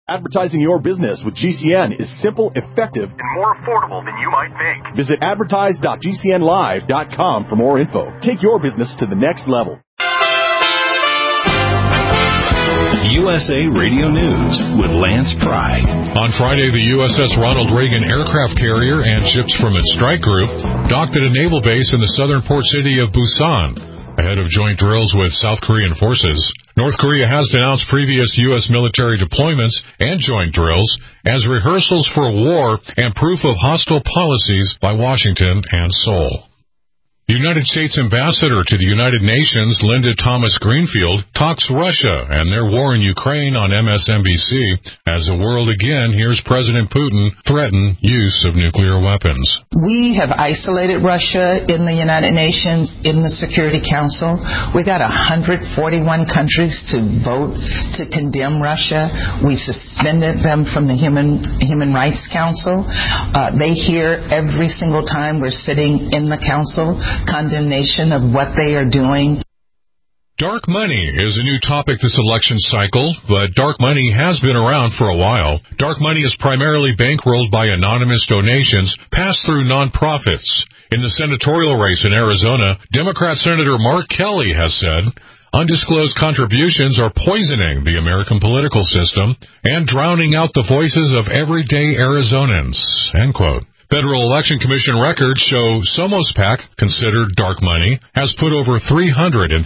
Advertising your business with GCN is simple, effective, and more affordable than you might think. Visit advertise.gcnlive.com for more info. Take your business to the next level. USA Radio News with Lance Pry. On Friday, the USS Ronald Reagan aircraft carrier and ships from its strike group docked at a naval base in the southern port city of Busan, ahead of joint drills with South Korean forces. North Korea has denounced previous U.S. military deployments and joint drills as rehearsals for war and proof of hostile policies by Washington and Seoul. The United States Ambassador to the United Nations, Linda Thomas-Greenfield, talks Russia and their war in Ukraine on MSNBC as the world again hears President Putin threaten use of nuclear weapons. We have isolated Russia in the United Nations, in the Security Council. We got 141 countries to vote to condemn Russia. We suspended them from the Human Rights Council. They hear every single time we're sitting in the council condemnation of what they are doing. Dark money is a new topic this election cycle, but dark money has been around for a while. Dark money is primarily bankrolled by anonymous donations passed through nonprofits. In the senatorial race in Arizona, Democrat Senator Mark Kelly has said, undisclosed contributions are poisoning the American political system and drowning out the voices of everyday Arizonans, end quote. Federal Election Commission records show Somos PAC, considered dark money, has put over $337,000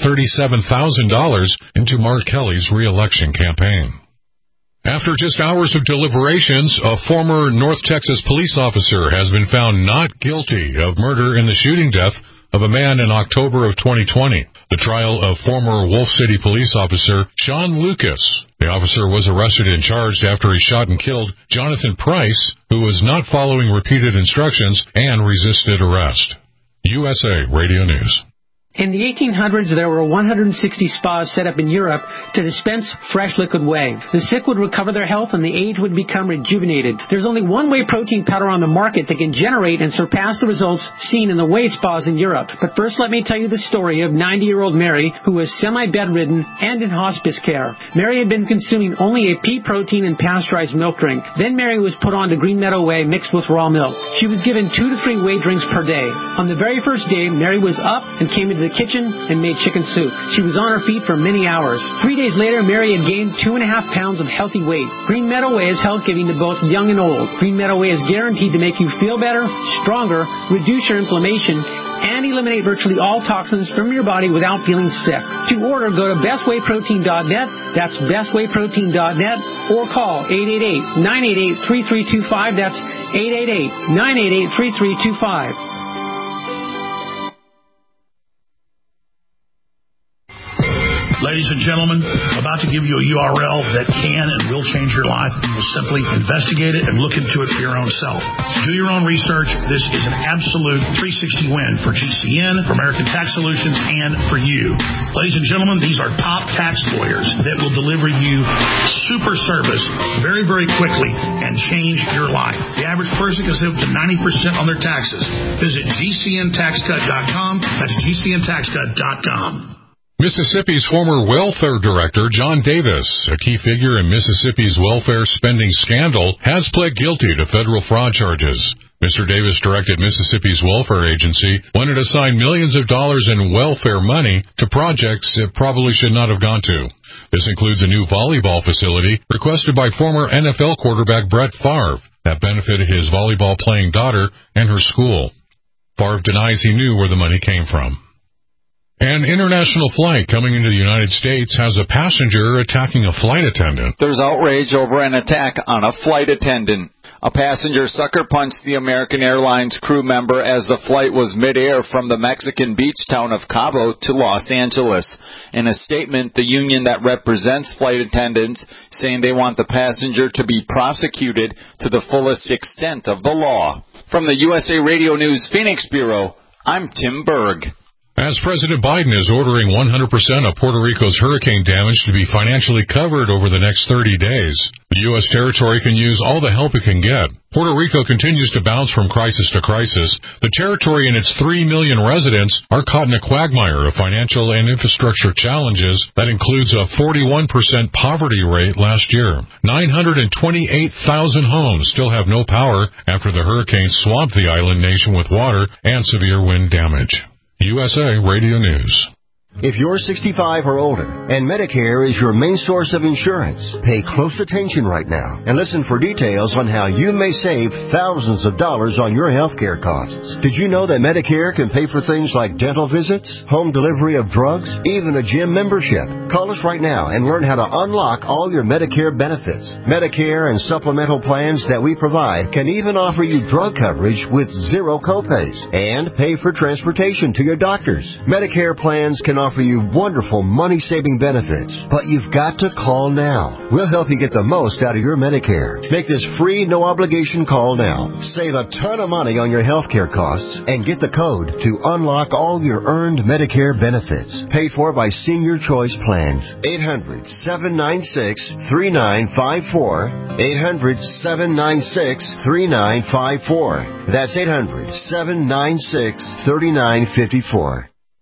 into Mark Kelly's re-election campaign. After just hours of deliberations, a former North Texas police officer has been found not guilty of murder in the shooting death of a man in October of 2020. The trial of former Wolf City police officer Sean Lucas. The officer was arrested and charged after he shot and killed Jonathan Price, who was not following repeated instructions and resisted arrest. USA Radio News. In the 1800s, there were 160 spas set up in Europe to dispense fresh liquid whey. The sick would recover their health and the aged would become rejuvenated. There's only one whey protein powder on the market that can generate and surpass the results seen in the whey spas in Europe. But first, let me tell you the story of 90-year-old Mary, who was semi-bedridden and in hospice care. Mary had been consuming only a pea protein and pasteurized milk drink. Then Mary was put on to Green Meadow Whey mixed with raw milk. She was given 2 to 3 whey drinks per day. On the very first day, Mary was up and came into the kitchen and made chicken soup. She was on her feet for many hours. 3 days later, Mary had gained 2.5 pounds of healthy weight. Green Meadow Whey is health giving to both young and old. Green Meadow Whey is guaranteed to make you feel better, stronger, reduce your inflammation, and eliminate virtually all toxins from your body without feeling sick. To order, go to bestwayprotein.net. That's bestwayprotein.net, or call 888-988-3325. That's 888-988-3325. Ladies and gentlemen, I'm about to give you a URL that can and will change your life. You will simply investigate it and look into it for your own self. Do your own research. This is an absolute 360 win for GCN, for American Tax Solutions, and for you. Ladies and gentlemen, these are top tax lawyers that will deliver you super service very, very quickly and change your life. The average person can save up to 90% on their taxes. Visit GCNTaxCut.com. That's GCNTaxCut.com. Mississippi's former welfare director, John Davis, a key figure in Mississippi's welfare spending scandal, has pled guilty to federal fraud charges. Mr. Davis directed Mississippi's welfare agency when it assigned millions of dollars in welfare money to projects it probably should not have gone to. This includes a new volleyball facility requested by former NFL quarterback Brett Favre that benefited his volleyball-playing daughter and her school. Favre denies he knew where the money came from. An international flight coming into the United States has a passenger attacking a flight attendant. There's outrage over an attack on a flight attendant. A passenger sucker-punched the American Airlines crew member as the flight was midair from the Mexican beach town of Cabo to Los Angeles. In a statement, the union that represents flight attendants saying they want the passenger to be prosecuted to the fullest extent of the law. From the USA Radio News Phoenix Bureau, I'm Tim Berg. As President Biden is ordering 100% of Puerto Rico's hurricane damage to be financially covered over the next 30 days, the U.S. territory can use all the help it can get. Puerto Rico continues to bounce from crisis to crisis. The territory and its 3 million residents are caught in a quagmire of financial and infrastructure challenges that includes a 41% poverty rate last year. 928,000 homes still have no power after the hurricane swamped the island nation with water and severe wind damage. USA Radio News. If you're 65 or older and Medicare is your main source of insurance, pay close attention right now and listen for details on how you may save thousands of dollars on your health care costs. Did you know that Medicare can pay for things like dental visits, home delivery of drugs, even a gym membership? Call us right now and learn how to unlock all your Medicare benefits. Medicare and supplemental plans that we provide can even offer you drug coverage with zero copays and pay for transportation to your doctors. Medicare plans can offer you wonderful money-saving benefits, but you've got to call now. We'll help you get the most out of your Medicare. Make this free, no-obligation call now. Save a ton of money on your health care costs and get the code to unlock all your earned Medicare benefits. Paid for by Senior Choice Plans. 800-796-3954. 800-796-3954. That's 800-796-3954.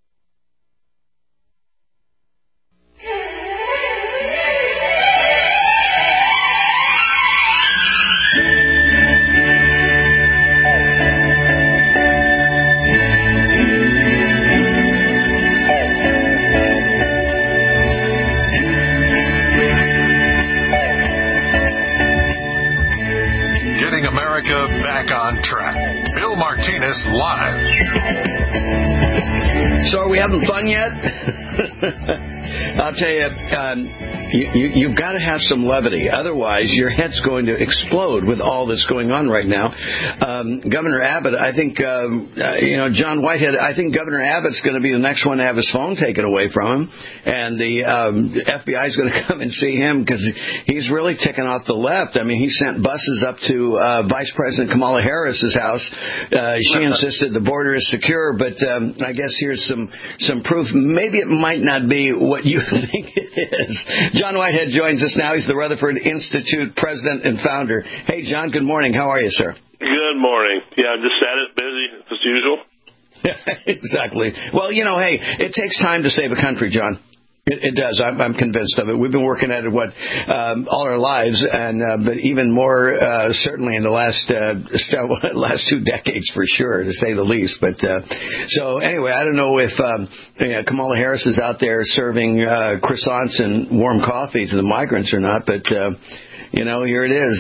Back on track. Bill Martinez live. So are we having fun yet? I'll tell you, you've got to have some levity. Otherwise, your head's going to explode with all that's going on right now. Governor Abbott, I think, John Whitehead, I think Governor Abbott's going to be the next one to have his phone taken away from him. And the FBI is going to come and see him because he's really ticking off the left. I mean, he sent buses up to Vice President Kamala Harris's house. She insisted the border is secure, but I guess here's some proof. Maybe it might not be what you think it is. John Whitehead joins us now. He's the Rutherford Institute president and founder. Hey, John, good morning. How are you, sir? Good morning. Yeah, just at it, busy as usual. Exactly. Well, hey, it takes time to save a country, John. It does. I'm convinced of it. We've been working at it all our lives, and but even more certainly in the last 2 decades for sure, to say the least. But so anyway, I don't know if Kamala Harris is out there serving croissants and warm coffee to the migrants or not. But here it is.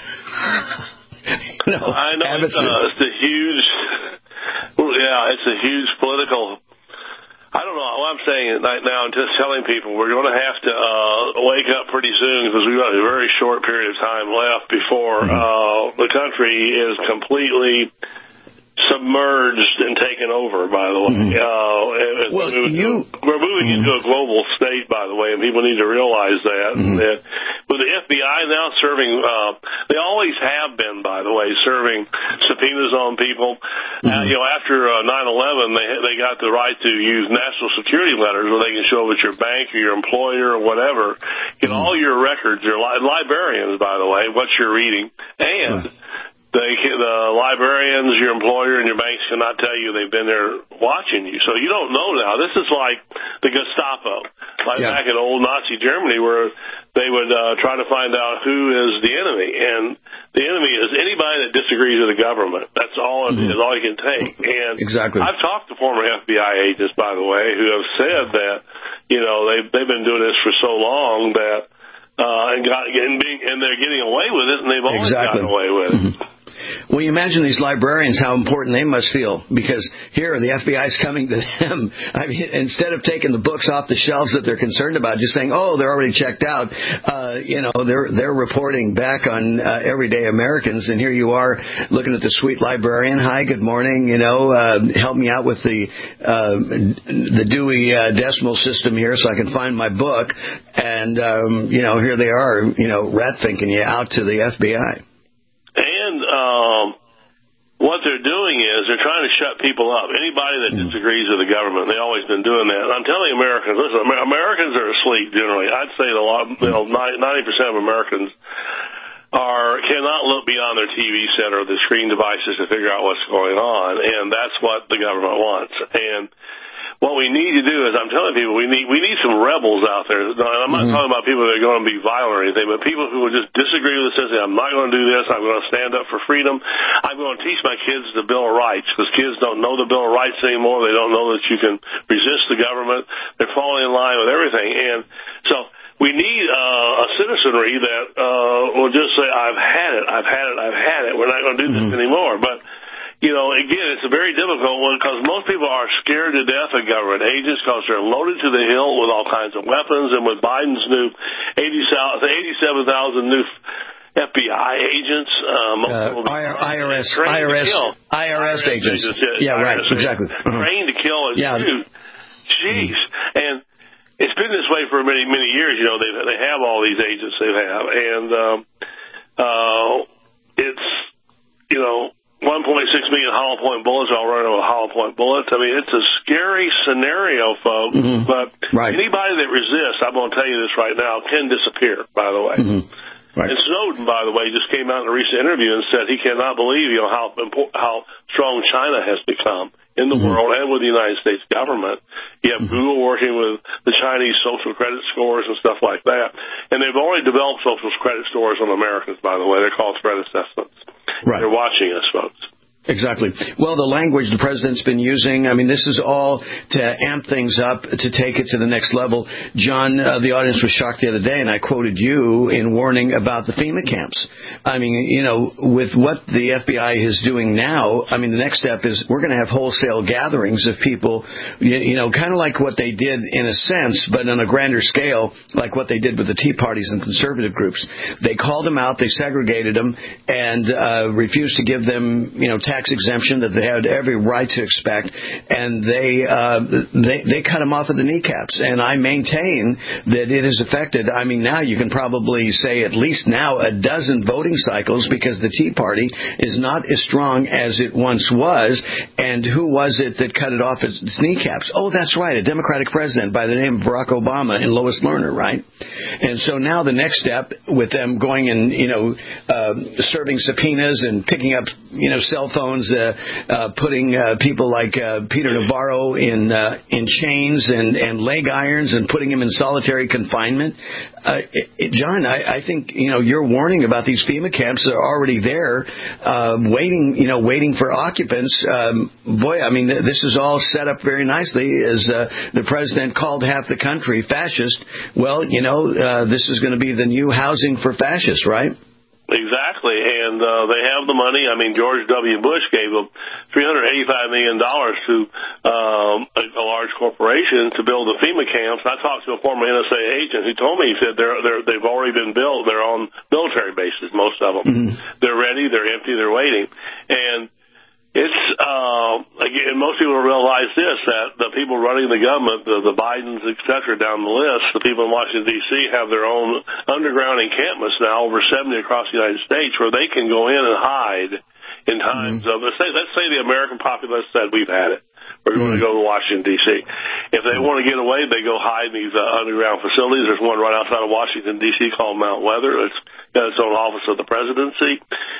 I know it's a huge. Yeah, it's a huge political. I don't know what I'm saying right now. I'm just telling people we're going to have to wake up pretty soon because we've got a very short period of time left before the country is completely submerged and taken over, by the way. We're moving into a global state, by the way, and people need to realize that. That with the FBI now serving, they always have been, by the way, serving subpoenas on people. After 9/11, they got the right to use national security letters where they can show up at your bank or your employer or whatever, get all your records, your librarians, by the way, what you're reading, and the librarians, your employer, and your banks cannot tell you they've been there watching you. So you don't know now. This is like the Gestapo, back in old Nazi Germany, where they would try to find out who is the enemy. And the enemy is anybody that disagrees with the government. That's all it is, all you can take. And exactly. I've talked to former FBI agents, by the way, who have said that, they've been doing this for so long that and they're getting away with it, and they've always gotten away with it. Well, you imagine these librarians, how important they must feel, because here the FBI is coming to them. I mean, instead of taking the books off the shelves that they're concerned about, just saying, "Oh, they're already checked out." They're reporting back on everyday Americans, and here you are looking at the sweet librarian. Hi, good morning. Help me out with the Dewey Decimal System here, so I can find my book. And here they are, rat finking you out to the FBI. And what they're doing is they're trying to shut people up. Anybody that disagrees with the government, they've always been doing that. And I'm telling Americans, listen, Americans are asleep generally. I'd say 90% of Americans cannot look beyond their TV set or the screen devices to figure out what's going on, and that's what the government wants. And what we need to do is, I'm telling people, we need some rebels out there. I'm not talking about people that are going to be violent or anything, but people who will just disagree with us and say, I'm not going to do this, I'm going to stand up for freedom. I'm going to teach my kids the Bill of Rights, because kids don't know the Bill of Rights anymore. They don't know that you can resist the government. They're falling in line with everything. And so we need a citizenry that will just say, I've had it. We're not going to do this anymore. But again, it's a very difficult one because most people are scared to death of government agents because they're loaded to the hilt with all kinds of weapons. And with Biden's new 87,000 new FBI agents, IRS agents. Yeah, right, exactly. Trained to kill and shoot. Jeez. And it's been this way for many, many years. They have all these agents they have. And it's, 1.6 million hollow point bullets all running with hollow point bullets. I mean, it's a scary scenario, folks. But anybody that resists, I'm going to tell you this right now, can disappear, by the way. Right. And Snowden, by the way, just came out in a recent interview and said he cannot believe, how strong China has become in the world and with the United States government. You have Google working with the Chinese social credit scores and stuff like that. And they've already developed social credit scores on Americans, by the way. They're called threat assessments. Right. They're watching us, folks. Exactly. Well, the language the president's been using, I mean, this is all to amp things up, to take it to the next level. John, the audience was shocked the other day, and I quoted you in warning about the FEMA camps. I mean, with what the FBI is doing now, I mean, the next step is we're going to have wholesale gatherings of people, kind of like what they did in a sense, but on a grander scale, like what they did with the Tea Parties and conservative groups. They called them out, they segregated them, and refused to give them, tax exemption that they had every right to expect, and they cut them off at the kneecaps. And I maintain that it has affected, I mean, now you can probably say at least now a dozen voting cycles, because the Tea Party is not as strong as it once was. And who was it that cut it off at its kneecaps? Oh, that's right, a Democratic president by the name of Barack Obama and Lois Lerner, right? And so now the next step with them going and, serving subpoenas and picking up, cell phones, putting people like Peter Navarro in chains and leg irons and putting him in solitary confinement. John, I think your warning about these FEMA camps are already there, waiting for occupants. Boy, I mean, this is all set up very nicely. As the president called half the country fascist, well, this is going to be the new housing for fascists, right? Exactly, and they have the money. I mean, George W. Bush gave them $385 million to a large corporation to build the FEMA camps. I talked to a former NSA agent who told me, he said they've already been built. They're on military bases, most of them. They're ready, they're empty, they're waiting. And it's, again, most people realize this, that the people running the government, the Bidens, et cetera, down the list, the people in Washington, D.C., have their own underground encampments now, over 70 across the United States, where they can go in and hide in times of, let's say the American populace said, we've had it. We're going to go to Washington, D.C. If they want to get away, they go hide in these underground facilities. There's one right outside of Washington, D.C. called Mount Weather. It's got its own office of the presidency.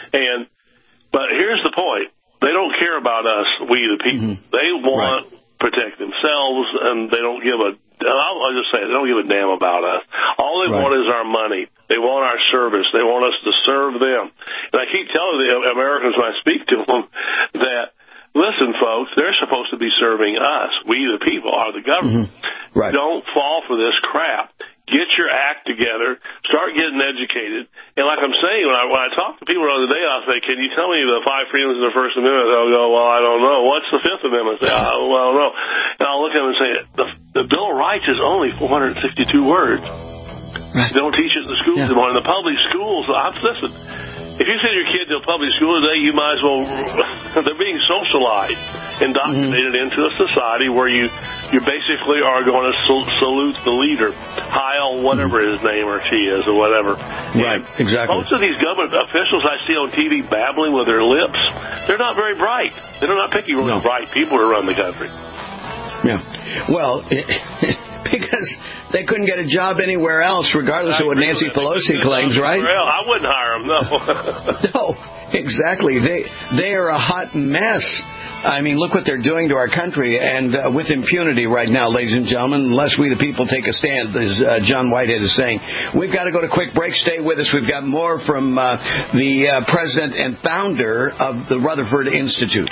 But here's the point. They don't care about us, we the people. They want to protect themselves, and they don't give I'll just say it, they don't give a damn about us. All they want is our money. They want our service. They want us to serve them. And I keep telling the Americans when I speak to them that, listen, folks, they're supposed to be serving us. We the people are the government. Don't fall for this crap. Get your act together. Start getting educated. And like I'm saying, when I talk to people the other day, I'll say, can you tell me the 5 freedoms of the First Amendment? They'll go, well, I don't know. What's the Fifth Amendment? I say, well, I don't know. And I'll look at them and say, the Bill of Rights is only 462 words. They don't teach it in the schools anymore. In the public schools, listen, if you send your kid to a public school today, you might as well, they're being socialized, indoctrinated into a society where you you basically are going to salute the leader, Heil, whatever his name or she is or whatever. Right, exactly. Most of these government officials I see on TV babbling with their lips, they're not very bright. They're not picking really bright people to run the country. Yeah. Well, because they couldn't get a job anywhere else, regardless of what Nancy Pelosi claims, right? I wouldn't hire them, no. No, exactly. They are a hot mess. I mean, look what they're doing to our country, and with impunity right now, ladies and gentlemen, unless we the people take a stand, as John Whitehead is saying. We've got to go to quick break. Stay with us. We've got more from the president and founder of the Rutherford Institute.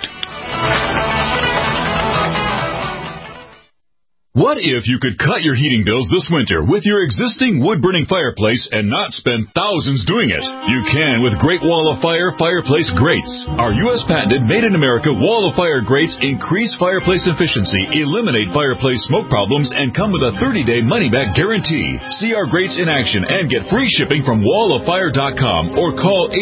What if you could cut your heating bills this winter with your existing wood-burning fireplace and not spend thousands doing it? You can with Great Wall of Fire fireplace grates. Our U.S. patented made-in-America Wall of Fire grates increase fireplace efficiency, eliminate fireplace smoke problems, and come with a 30-day money-back guarantee. See our grates in action and get free shipping from walloffire.com or call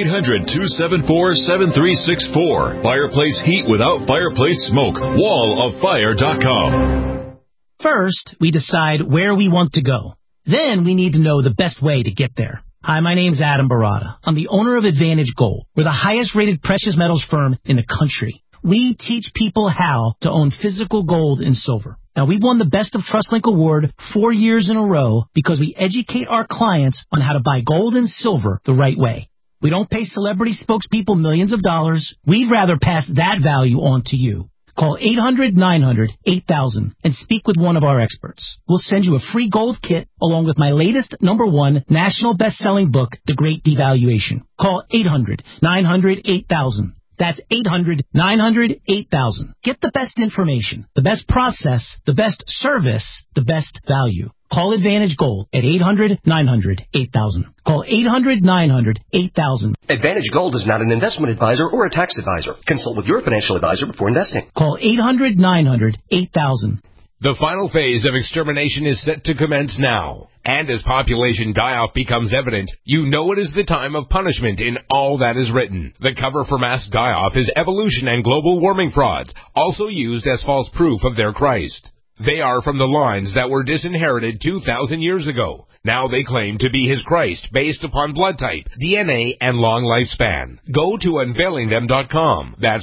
800-274-7364. Fireplace heat without fireplace smoke. walloffire.com. First, we decide where we want to go. Then we need to know the best way to get there. Hi, my name's Adam Barada. I'm the owner of Advantage Gold. We're the highest-rated precious metals firm in the country. We teach people how to own physical gold and silver. Now, we've won the Best of TrustLink Award 4 years in a row because we educate our clients on how to buy gold and silver the right way. We don't pay celebrity spokespeople millions of dollars. We'd rather pass that value on to you. Call 800-900-8000 and speak with one of our experts. We'll send you a free gold kit along with my latest #1 national best-selling book, The Great Devaluation. Call 800-900-8000. That's 800-900-8000. Get the best information, the best process, the best service, the best value. Call Advantage Gold at 800-900-8000. Call 800-900-8000. Advantage Gold is not an investment advisor or a tax advisor. Consult with your financial advisor before investing. Call 800-900-8000. The final phase of extermination is set to commence now. And as population die-off becomes evident, you know it is the time of punishment in all that is written. The cover for mass die-off is evolution and global warming frauds, also used as false proof of their Christ. They are from the lines that were disinherited 2,000 years ago. Now they claim to be his Christ based upon blood type, DNA, and long lifespan. Go to unveilingthem.com. That's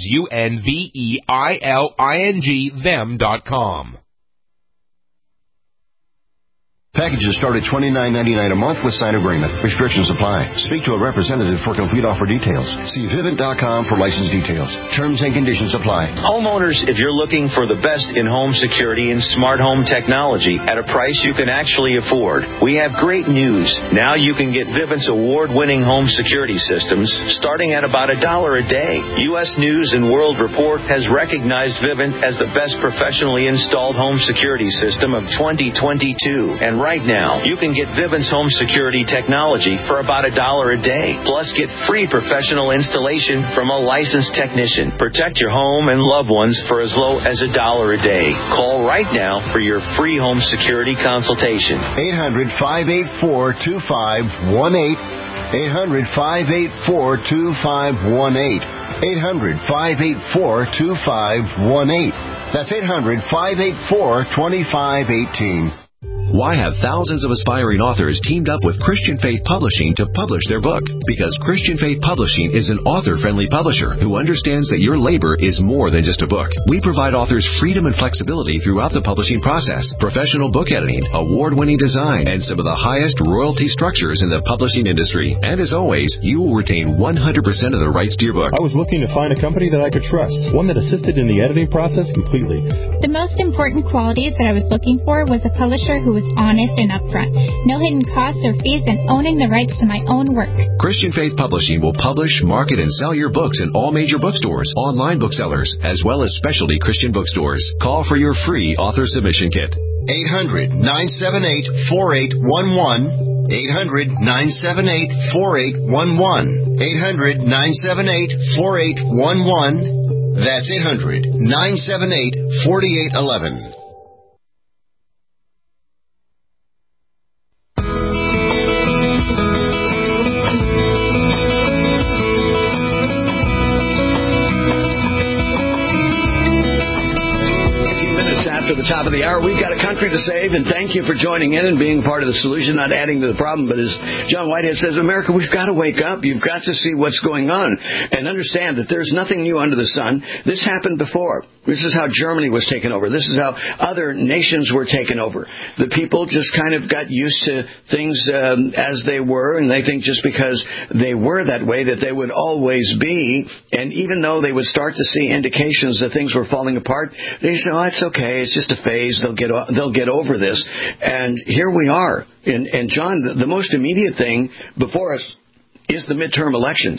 UNVEILING them.com. Packages start at $29.99 a month with sign agreement. Restrictions apply. Speak to a representative for complete offer details. See Vivint.com for license details. Terms and conditions apply. Homeowners, if you're looking for the best in-home security and smart home technology at a price you can actually afford, we have great news. Now you can get Vivint's award-winning home security systems starting at about $1 a day. U.S. News & World Report has recognized Vivint as the best professionally installed home security system of 2022. And right now, you can get Vivint's home security technology for about $1 a day. Plus, get free professional installation from a licensed technician. Protect your home and loved ones for as low as $1 a day. Call right now for your free home security consultation. 800-584-2518. 800-584-2518. 800-584-2518. That's 800-584-2518. Why have thousands of aspiring authors teamed up with Christian Faith Publishing to publish their book? Because Christian Faith Publishing is an author-friendly publisher who understands that your labor is more than just a book. We provide authors freedom and flexibility throughout the publishing process, professional book editing, award-winning design, and some of the highest royalty structures in the publishing industry. And as always, you will retain 100% of the rights to your book. I was looking to find a company that I could trust, one that assisted in the editing process completely. The most important qualities that I was looking for was a publisher who was honest and upfront, no hidden costs or fees, and owning the rights to my own work. Christian Faith Publishing will publish, market, and sell your books in all major bookstores, online booksellers, as well as specialty Christian bookstores. Call for your free author submission kit. 800-978-4811. 800-978-4811. 800-978-4811. That's 800-978-4811. After the top of the hour. We've got a country to save, and thank you for joining in and being part of the solution, not adding to the problem. But as John Whitehead says, America, we've got to wake up. You've got to see what's going on and understand that there's nothing new under the sun. This happened before. This is how Germany was taken over. This is how other nations were taken over. The people just kind of got used to things as they were, and they think just because they were that way that they would always be. And even though they would start to see indications that things were falling apart, they say, "Oh, it's okay. It's just a phase. They'll get over this." And here we are. And John, the most immediate thing before us is the midterm elections.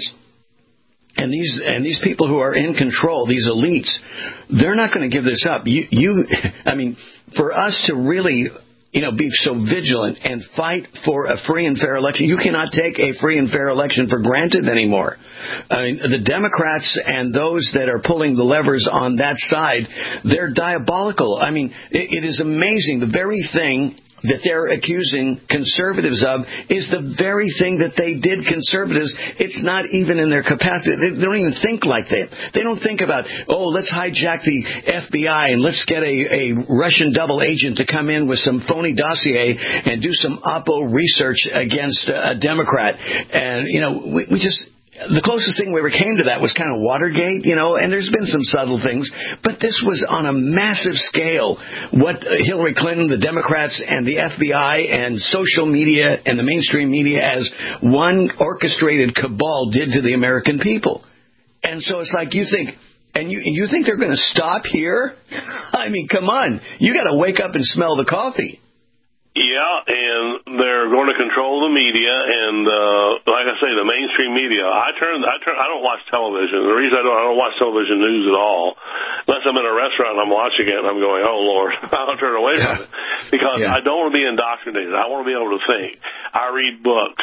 And these people who are in control, these elites, they're not going to give this up. I mean, for us to really, be so vigilant and fight for a free and fair election, you cannot take a free and fair election for granted anymore. I mean, the Democrats and those that are pulling the levers on that side, they're diabolical. I mean, it is amazing. The very thing that they're accusing conservatives of is the very thing that they did conservatives. It's not even in their capacity. They don't even think like that. They don't think about, let's hijack the FBI and let's get a Russian double agent to come in with some phony dossier and do some Oppo research against a Democrat. And, we just... The closest thing we ever came to that was kind of Watergate, and there's been some subtle things, but this was on a massive scale. What Hillary Clinton, the Democrats, and the FBI, and social media, and the mainstream media as one orchestrated cabal did to the American people. And so it's like you think they're going to stop here? I mean, come on. You got to wake up and smell the coffee. Yeah, and they're going to control the media, and like I say, the mainstream media. I don't watch television. The reason I don't watch television news at all, unless I'm in a restaurant and I'm watching it and I'm going, oh Lord, I'll turn away from it because I don't want to be indoctrinated. I want to be able to think. I read books.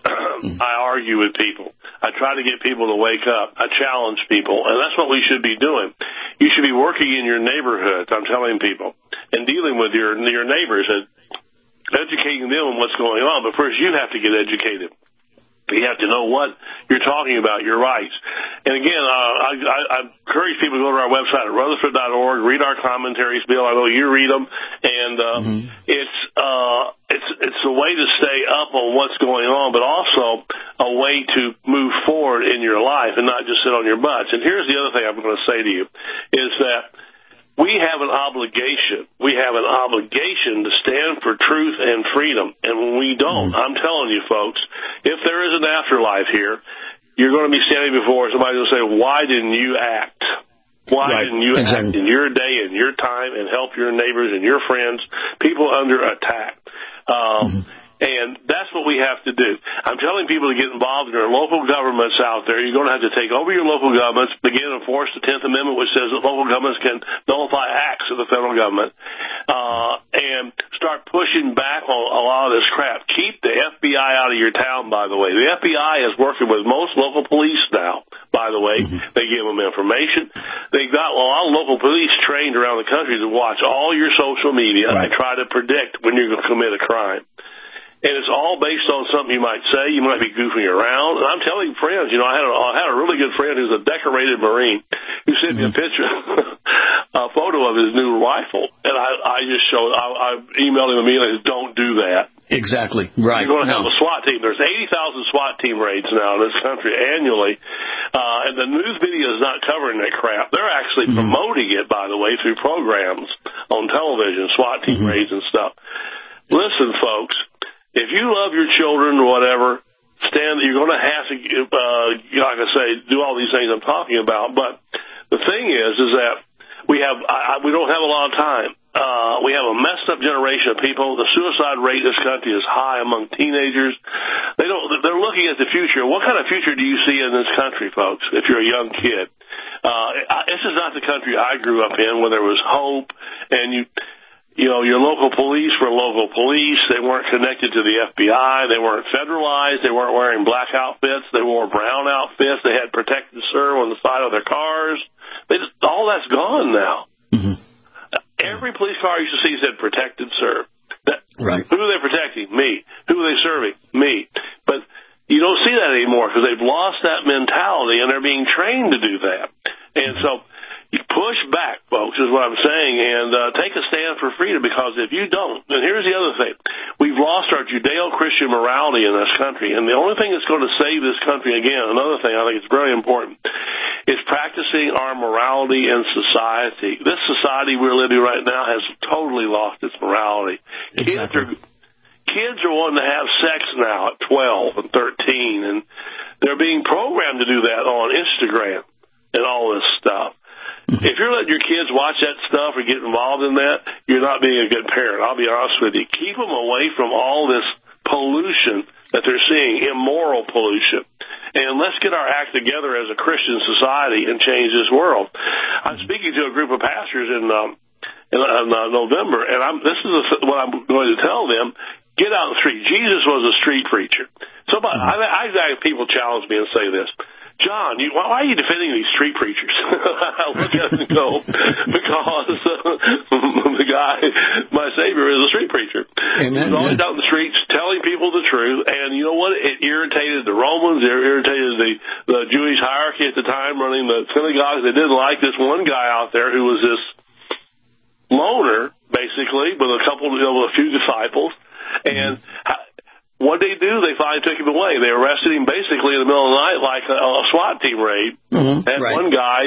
I argue with people. I try to get people to wake up. I challenge people, and that's what we should be doing. You should be working in your neighborhoods. I'm telling people, and dealing with your neighbors and educating them on what's going on. But first, you have to get educated. You have to know what you're talking about, your rights. And again, I encourage people to go to our website at Rutherford.org, read our commentaries. Bill, I know you read them, and it's a way to stay up on what's going on, but also a way to move forward in your life and not just sit on your butts. And here's the other thing I'm going to say to you, is that we have an obligation. We have an obligation to stand for truth and freedom. And when we don't, I'm telling you, folks, if there is an afterlife here, you're going to be standing before somebody who will say, why didn't you act? Why didn't you act in your day and your time and help your neighbors and your friends, people under attack? And that's what we have to do. I'm telling people to get involved in their local governments out there. You're going to have to take over your local governments, begin to enforce the 10th Amendment, which says that local governments can nullify acts of the federal government, and start pushing back on a lot of this crap. Keep the FBI out of your town, by the way. The FBI is working with most local police now, by the way. They give them information. They've got a lot of local police trained around the country to watch all your social media and try to predict when you're going to commit a crime. And it's all based on something you might say. You might be goofing around. And I'm telling friends, I had a really good friend who's a decorated Marine who sent me a picture, a photo of his new rifle. And I just showed, I emailed him immediately, don't do that. Exactly. Right. You're going to have a SWAT team. There's 80,000 SWAT team raids now in this country annually. And the news media is not covering that crap. They're actually promoting it, by the way, through programs on television, SWAT team raids and stuff. Listen, folks. If you love your children or whatever, you're going to have to, like I say, do all these things I'm talking about. But the thing is that we don't have a lot of time. We have a messed up generation of people. The suicide rate in this country is high among teenagers. They're looking at the future. What kind of future do you see in this country, folks, if you're a young kid? This is not the country I grew up in where there was hope and your local police were local police. They weren't connected to the FBI. They weren't federalized. They weren't wearing black outfits. They wore brown outfits. They had protect and serve on the side of their cars. All that's gone now. Every police car you used to see said protect and serve. Who are they protecting? Me. Who are they serving? Me. But you don't see that anymore because they've lost that mentality and they're being trained to do that. And so Push back, folks, is what I'm saying, and take a stand for freedom, because if you don't, and here's the other thing, we've lost our Judeo-Christian morality in this country, and the only thing that's going to save this country, again, another thing I think is very important, is practicing our morality in society. This society we're living right now has totally lost its morality. Exactly. Kids are wanting to have sex now at 12 and 13, and they're being programmed to do that on Instagram and all this stuff. If you're letting your kids watch that stuff or get involved in that, you're not being a good parent. I'll be honest with you. Keep them away from all this pollution that they're seeing, immoral pollution. And let's get our act together as a Christian society and change this world. I'm speaking to a group of pastors in November, and this is what I'm going to tell them. Get out in the street. Jesus was a street preacher. So I people challenge me and say this. John, why are you defending these street preachers? I look at it and go, because the guy, my Savior, is a street preacher. Amen. He's always out in the streets telling people the truth, and you know what? It irritated the Romans, it irritated the Jewish hierarchy at the time running the synagogues. They didn't like this one guy out there who was this loner, basically, with a few disciples, and what did they do? They finally took him away. They arrested him basically in the middle of the night like a SWAT team raid. And one guy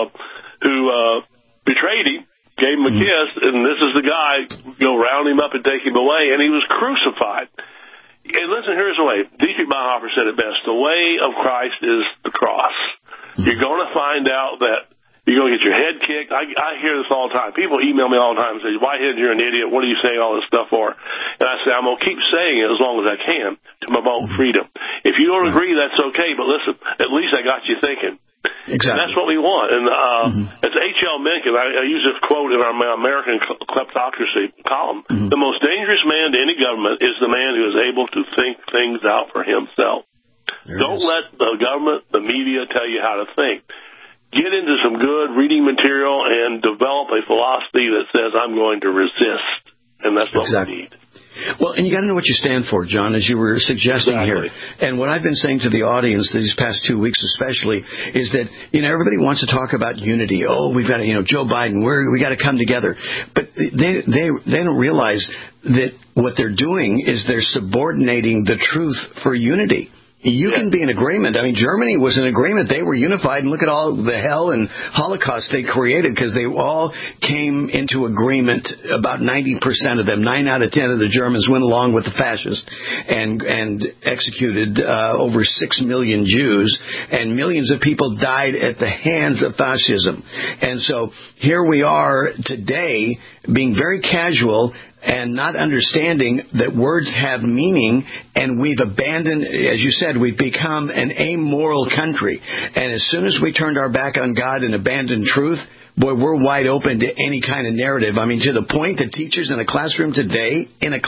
who betrayed him, gave him a kiss, and this is the guy, round him up and take him away, and he was crucified. And listen, here's the way. Dietrich Bonhoeffer said it best. The way of Christ is the cross. You're going to find out that you're going to get your head kicked. I hear this all the time. People email me all the time and say, Whitehead, you're an idiot. What are you saying all this stuff for? And I say, I'm going to keep saying it as long as I can to promote freedom. If you don't agree, that's okay. But listen, at least I got you thinking. Exactly. And that's what we want. And it's H.L. Mencken. I use this quote in my American Kleptocracy column. The most dangerous man to any government is the man who is able to think things out for himself. Don't let the government, the media, tell you how to think. Get into some good reading material and develop a philosophy that says, I'm going to resist. And that's what we need. Well, and you got to know what you stand for, John, as you were suggesting here. And what I've been saying to the audience these past 2 weeks especially is that, everybody wants to talk about unity. Oh, we've got to, Joe Biden, we got to come together. But they don't realize that what they're doing is they're subordinating the truth for unity. You can be in agreement. I mean, Germany was in agreement. They were unified, and look at all the hell and Holocaust they created because they all came into agreement. About 90% of them, 9 out of 10 of the Germans went along with the fascists and executed over 6 million Jews, and millions of people died at the hands of fascism. And so here we are today being very casual and not understanding that words have meaning, and we've abandoned, as you said, we've become an amoral country. And as soon as we turned our back on God and abandoned truth, boy, we're wide open to any kind of narrative. I mean, to the point that teachers in a classroom today,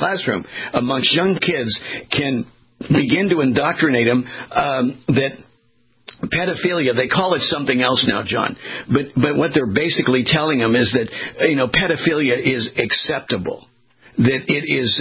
amongst young kids, can begin to indoctrinate them that pedophilia, they call it something else now, John, but what they're basically telling them is that, pedophilia is acceptable. That it is,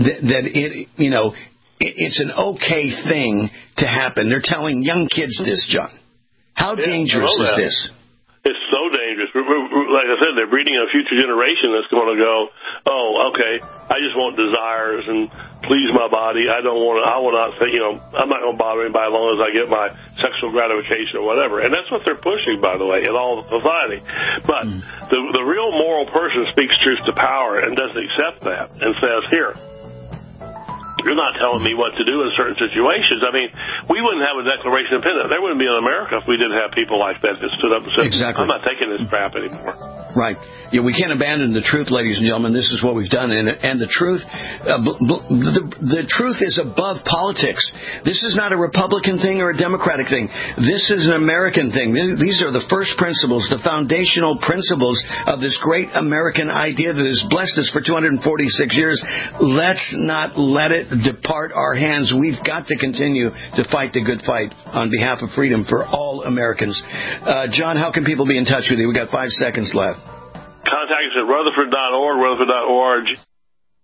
it's an okay thing to happen. They're telling young kids this, John. How dangerous is this? It's so dangerous. Like I said, they're breeding a future generation that's going to go, oh, okay, I just want desires and please my body. I will not say, I'm not going to bother anybody as long as I get my sexual gratification or whatever. And that's what they're pushing, by the way, in all of society. But the real moral person speaks truth to power and doesn't accept that and says, here, you're not telling me what to do in certain situations. I mean, we wouldn't have a Declaration of Independence. There wouldn't be an America if we didn't have people like that stood up and said, I'm not taking this crap anymore. Right. We can't abandon the truth, ladies and gentlemen. This is what we've done. And the truth, the truth is above politics. This is not a Republican thing or a Democratic thing. This is an American thing. These are the first principles, the foundational principles of this great American idea that has blessed us for 246 years. Let's not let it depart our hands. We've got to continue to fight the good fight on behalf of freedom for all Americans. John, how can people be in touch with you? We've got 5 seconds left. Contact us at Rutherford.org, Rutherford.org.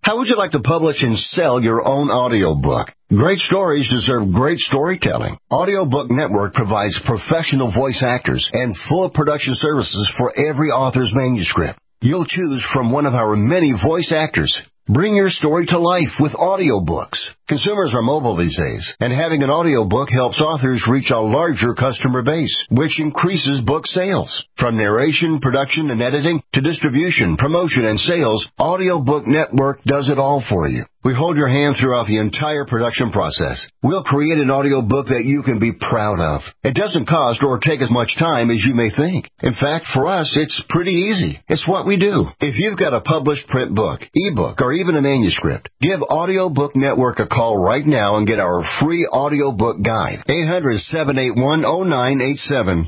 How would you like to publish and sell your own audiobook? Great stories deserve great storytelling. Audiobook Network provides professional voice actors and full production services for every author's manuscript. You'll choose from one of our many voice actors. Bring your story to life with audiobooks. Consumers are mobile these days, and having an audiobook helps authors reach a larger customer base, which increases book sales. From narration, production, and editing to distribution, promotion, and sales, Audiobook Network does it all for you. We hold your hand throughout the entire production process. We'll create an audiobook that you can be proud of. It doesn't cost or take as much time as you may think. In fact, for us, it's pretty easy. It's what we do. If you've got a published print book, ebook, or even a manuscript, give Audiobook Network a call right now and get our free audiobook guide. 800-781-0987.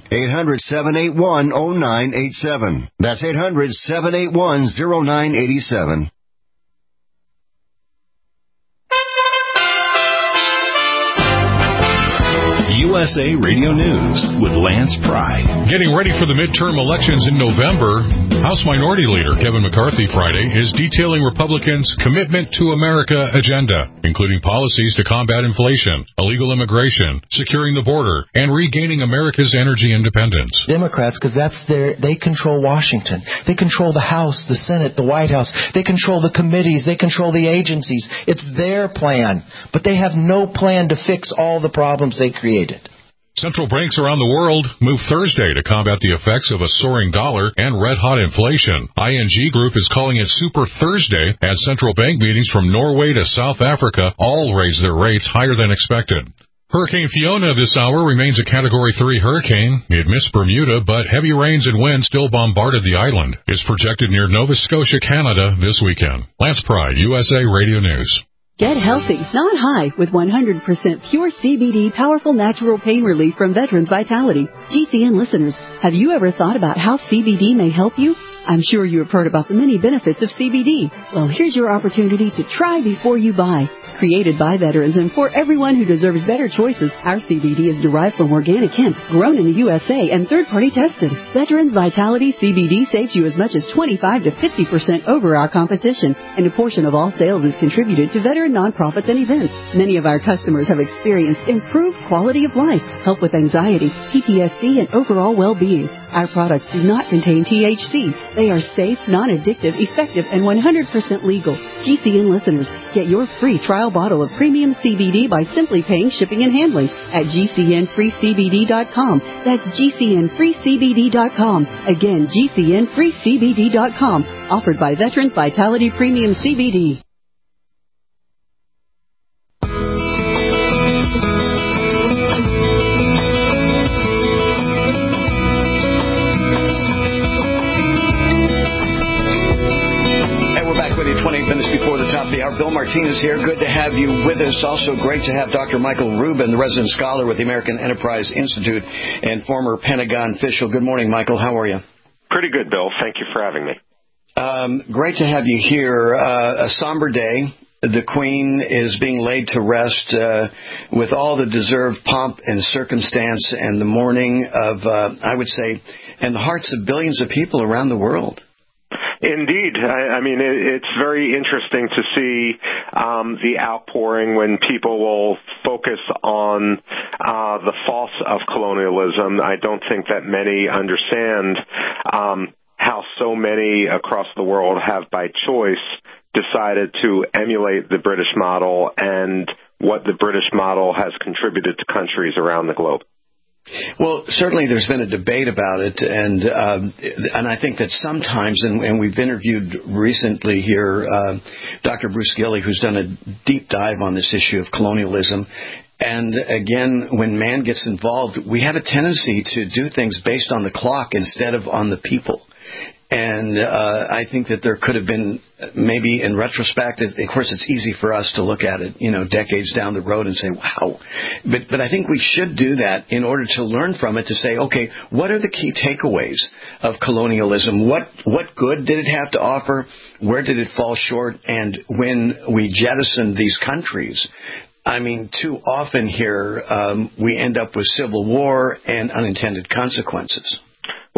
800-781-0987. That's 800-781-0987. USA Radio News with Lance Pry. Getting ready for the midterm elections in November, House Minority Leader Kevin McCarthy Friday is detailing Republicans' Commitment to America agenda, including policies to combat inflation, illegal immigration, securing the border, and regaining America's energy independence. Democrats, because they control Washington. They control the House, the Senate, the White House. They control the committees. They control the agencies. It's their plan, but they have no plan to fix all the problems they created. Central banks around the world move Thursday to combat the effects of a soaring dollar and red-hot inflation. ING Group is calling it Super Thursday as central bank meetings from Norway to South Africa all raise their rates higher than expected. Hurricane Fiona this hour remains a Category 3 hurricane. It missed Bermuda, but heavy rains and wind still bombarded the island. It's projected near Nova Scotia, Canada this weekend. Lance Pry, USA Radio News. Get healthy, not high, with 100% pure CBD powerful natural pain relief from Veterans Vitality. GCN listeners, have you ever thought about how CBD may help you? I'm sure you have heard about the many benefits of CBD. Well, here's your opportunity to try before you buy. Created by veterans and for everyone who deserves better choices, our CBD is derived from organic hemp, grown in the USA and third-party tested. Veterans Vitality CBD saves you as much as 25 to 50% over our competition, and a portion of all sales is contributed to veteran nonprofits and events. Many of our customers have experienced improved quality of life, help with anxiety, PTSD, and overall well-being. Our products do not contain THC. They are safe, non-addictive, effective, and 100% legal. GCN listeners, get your free trial bottle of premium CBD by simply paying shipping and handling at GCNFreeCBD.com. That's GCNFreeCBD.com. Again, GCNFreeCBD.com. Offered by Veterans Vitality Premium CBD. Before the top of the hour, Bill Martinez here. Good to have you with us. Also great to have Dr. Michael Rubin, the resident scholar with the American Enterprise Institute and former Pentagon official. Good morning, Michael. How are you? Pretty good, Bill. Thank you for having me. Great to have you here. A somber day. The Queen is being laid to rest with all the deserved pomp and circumstance and the mourning of, I would say, and the hearts of billions of people around the world. Indeed. I mean, it's very interesting to see the outpouring when people will focus on the faults of colonialism. I don't think that many understand how so many across the world have, by choice, decided to emulate the British model and what the British model has contributed to countries around the globe. Well, certainly there's been a debate about it, and I think that sometimes, and we've interviewed recently here Dr. Bruce Gilley, who's done a deep dive on this issue of colonialism. And again, when man gets involved, we have a tendency to do things based on the clock instead of on the people. And I think that there could have been, maybe in retrospect, of course it's easy for us to look at it, decades down the road and say, wow. But I think we should do that in order to learn from it, to say, okay, what are the key takeaways of colonialism? What good did it have to offer? Where did it fall short? And when we jettisoned these countries, I mean, too often here we end up with civil war and unintended consequences. Well,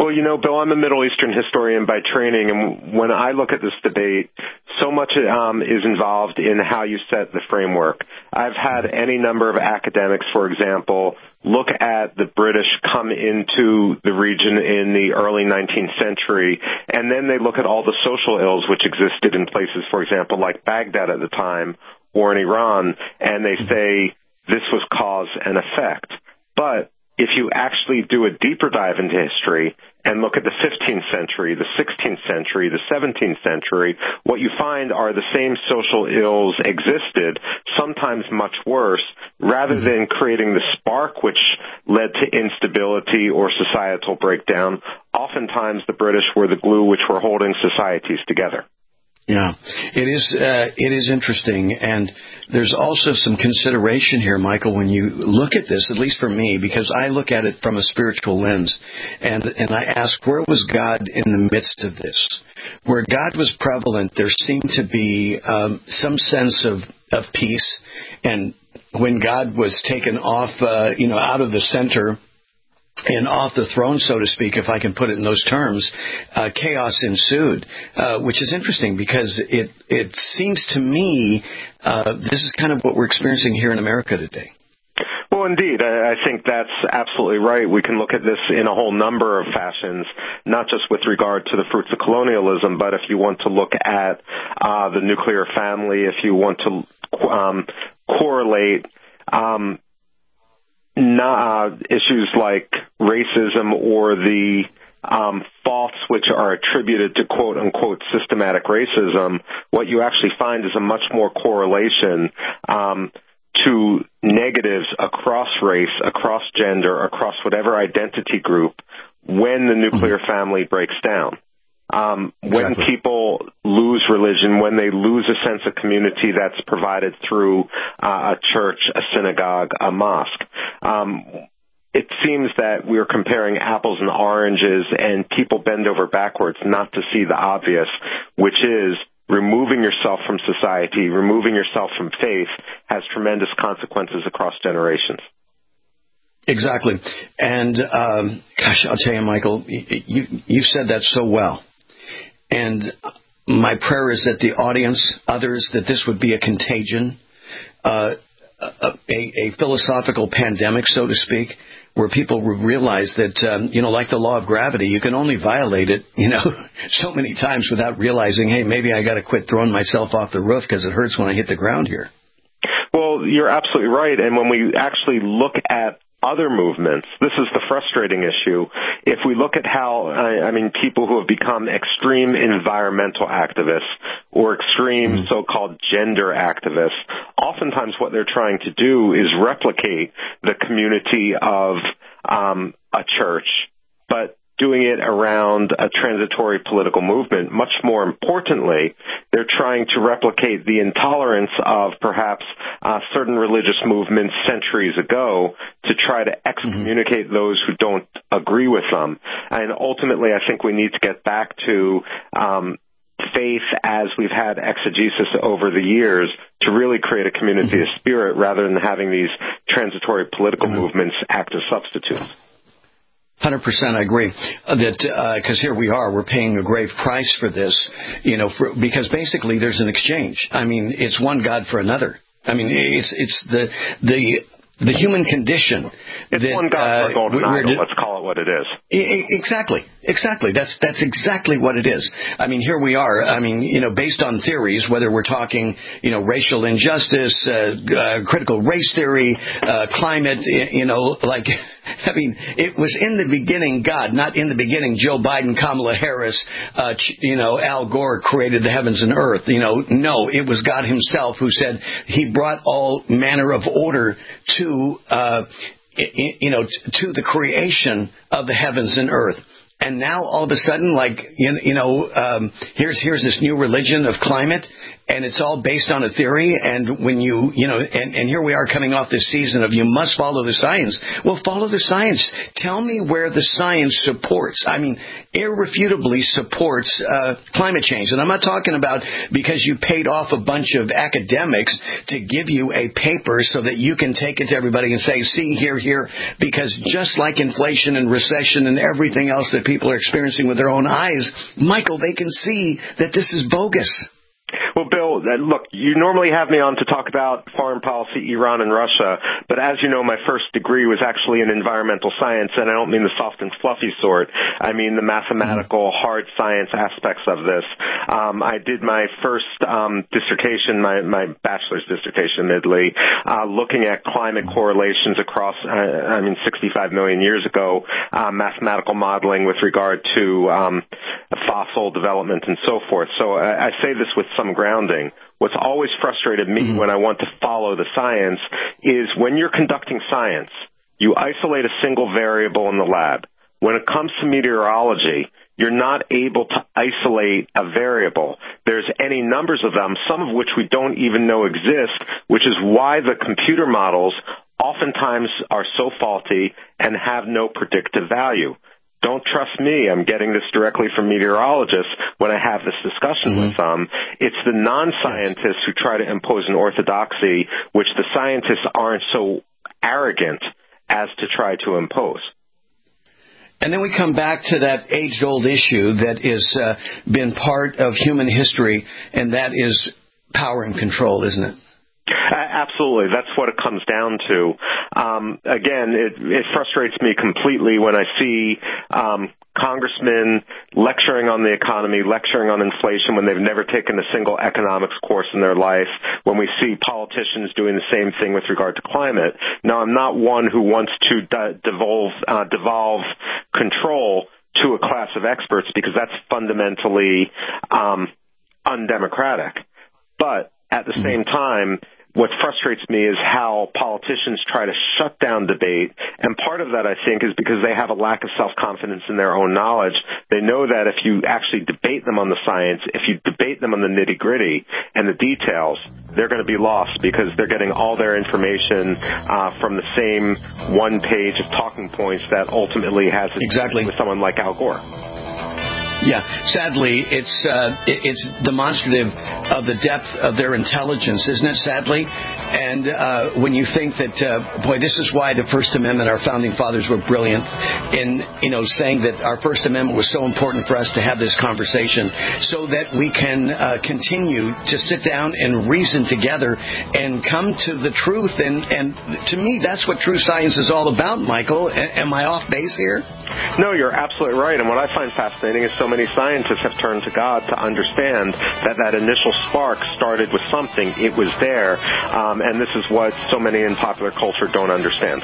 Well, Bill, I'm a Middle Eastern historian by training, and when I look at this debate, so much is involved in how you set the framework. I've had any number of academics, for example, look at the British come into the region in the early 19th century, and then they look at all the social ills which existed in places, for example, like Baghdad at the time or in Iran, and they say this was cause and effect. But if you actually do a deeper dive into history and look at the 15th century, the 16th century, the 17th century, what you find are the same social ills existed, sometimes much worse, rather than creating the spark which led to instability or societal breakdown. Oftentimes the British were the glue which were holding societies together. Yeah, it is interesting, and there's also some consideration here, Michael, when you look at this, at least for me, because I look at it from a spiritual lens, and I ask, where was God in the midst of this? Where God was prevalent, there seemed to be some sense of peace, and when God was taken off, out of the center, and off the throne, so to speak, if I can put it in those terms, chaos ensued, which is interesting because it seems to me this is kind of what we're experiencing here in America today. Well, indeed. I think that's absolutely right. We can look at this in a whole number of fashions, not just with regard to the fruits of colonialism, but if you want to look at the nuclear family, if you want to correlate issues like racism or the faults which are attributed to quote-unquote systematic racism, what you actually find is a much more correlation to negatives across race, across gender, across whatever identity group when the nuclear family breaks down. When people lose religion, when they lose a sense of community that's provided through a church, a synagogue, a mosque. It seems that we're comparing apples and oranges, and people bend over backwards not to see the obvious, which is removing yourself from society, removing yourself from faith has tremendous consequences across generations. Exactly. And, I'll tell you, Michael, you said that so well. And my prayer is that the audience, others, that this would be a contagion, a philosophical pandemic, so to speak, where people would realize that, like the law of gravity, you can only violate it, so many times without realizing, hey, maybe I got to quit throwing myself off the roof because it hurts when I hit the ground here. Well, you're absolutely right. And when we actually look at other movements, this is the frustrating issue. If we look at how, people who have become extreme environmental activists or extreme so-called gender activists, oftentimes what they're trying to do is replicate the community of a church, but doing it around a transitory political movement. Much more importantly, they're trying to replicate the intolerance of perhaps certain religious movements centuries ago to try to excommunicate those who don't agree with them. And ultimately, I think we need to get back to faith as we've had exegesis over the years to really create a community of spirit rather than having these transitory political movements act as substitutes. 100% I agree that because here we are, we're paying a grave price for this, because basically there's an exchange. It's one God for another. It's the human condition. It's one God for a golden idol. Let's call it what it is. Exactly. That's exactly what it is. Here we are. Based on theories, whether we're talking, racial injustice, critical race theory, climate, it was in the beginning God, not in the beginning Joe Biden, Kamala Harris, Al Gore created the heavens and earth. No, it was God himself who said he brought all manner of order to the creation of the heavens and earth. And now all of a sudden, here's this new religion of climate, and it's all based on a theory. And when you know, and here we are coming off this season of you must follow the science. Well, follow the science. Tell me where the science supports. I mean, irrefutably supports climate change. And I'm not talking about because you paid off a bunch of academics to give you a paper so that you can take it to everybody and say, see, here, because just like inflation and recession and everything else that people are experiencing with their own eyes, Michael, they can see that this is bogus. Well, Bill, look, you normally have me on to talk about foreign policy, Iran and Russia, but as you know, my first degree was actually in environmental science, and I don't mean the soft and fluffy sort. I mean the mathematical, hard science aspects of this. I did my first dissertation, my bachelor's dissertation, admittedly, looking at climate correlations across, 65 million years ago, mathematical modeling with regard to fossil development and so forth. So I say this with some grounding. What's always frustrated me when I want to follow the science is when you're conducting science, you isolate a single variable in the lab. When it comes to meteorology, you're not able to isolate a variable. There's any numbers of them, some of which we don't even know exist, which is why the computer models oftentimes are so faulty and have no predictive value. Don't trust me. I'm getting this directly from meteorologists when I have this discussion with them. It's the non-scientists who try to impose an orthodoxy, which the scientists aren't so arrogant as to try to impose. And then we come back to that age-old issue that has been part of human history, and that is power and control, isn't it? Absolutely. That's what it comes down to. Again, it frustrates me completely when I see congressmen lecturing on the economy, lecturing on inflation when they've never taken a single economics course in their life, when we see politicians doing the same thing with regard to climate. Now, I'm not one who wants to devolve control to a class of experts because that's fundamentally undemocratic. But at the same time, what frustrates me is how politicians try to shut down debate, and part of that, I think, is because they have a lack of self-confidence in their own knowledge. They know that if you actually debate them on the science, if you debate them on the nitty-gritty and the details, they're going to be lost because they're getting all their information from the same one page of talking points that ultimately has to do with someone like Al Gore. Yeah, sadly, it's demonstrative of the depth of their intelligence, isn't it, sadly? And when you think that, this is why the First Amendment, our founding fathers were brilliant in, saying that our First Amendment was so important for us to have this conversation so that we can continue to sit down and reason together and come to the truth. And to me, that's what true science is all about, Michael. Am I off base here? No, you're absolutely right. And what I find fascinating is so many scientists have turned to God to understand that initial spark started with something. It was there. And this is what so many in popular culture don't understand.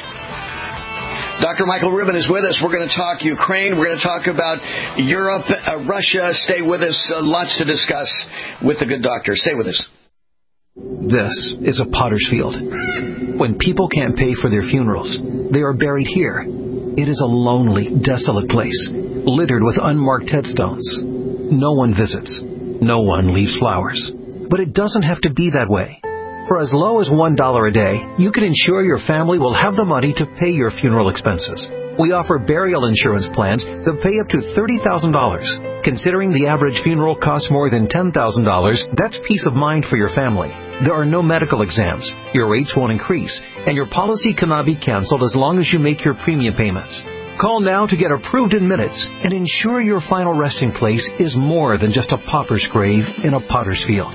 Dr. Michael Rubin is with us. We're going to talk Ukraine. We're going to talk about Europe, Russia. Stay with us. Lots to discuss with the good doctor. Stay with us. This is a potter's field. When people can't pay for their funerals, they are buried here. It is a lonely, desolate place, littered with unmarked headstones. No one visits. No one leaves flowers. But it doesn't have to be that way. For as low as $1 a day, you can ensure your family will have the money to pay your funeral expenses. We offer burial insurance plans that pay up to $30,000. Considering the average funeral costs more than $10,000, that's peace of mind for your family. There are no medical exams, your rates won't increase, and your policy cannot be canceled as long as you make your premium payments. Call now to get approved in minutes and ensure your final resting place is more than just a pauper's grave in a potter's field.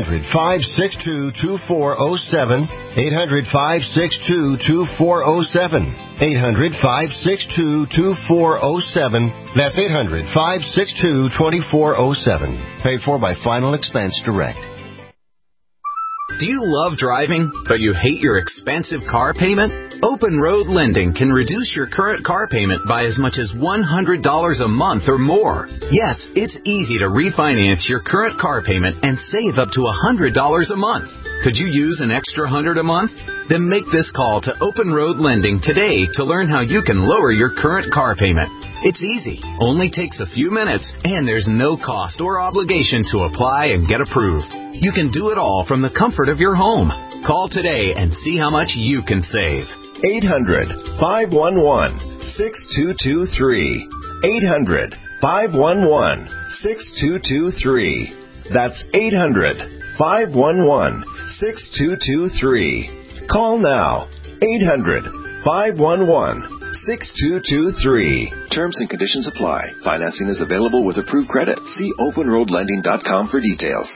800-562-2407. 800-562-2407. 800-562-2407. That's 800-562-2407. Paid for by Final Expense Direct. Do you love driving, but you hate your expensive car payment? Open Road Lending can reduce your current car payment by as much as $100 a month or more. Yes, it's easy to refinance your current car payment and save up to $100 a month. Could you use an extra $100 a month? Then make this call to Open Road Lending today to learn how you can lower your current car payment. It's easy, only takes a few minutes, and there's no cost or obligation to apply and get approved. You can do it all from the comfort of your home. Call today and see how much you can save. 800-511-6223. 800-511-6223. That's 800-511-6223. Call now. 800-511-6223. Terms and conditions apply. Financing is available with approved credit. See openroadlending.com for details.